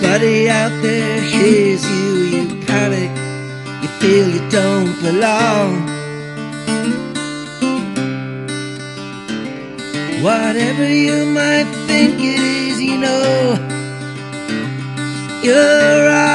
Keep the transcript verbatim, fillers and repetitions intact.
Everybody out there hears you, you panic, you feel you don't belong. Whatever you might think it is, you know, you're right.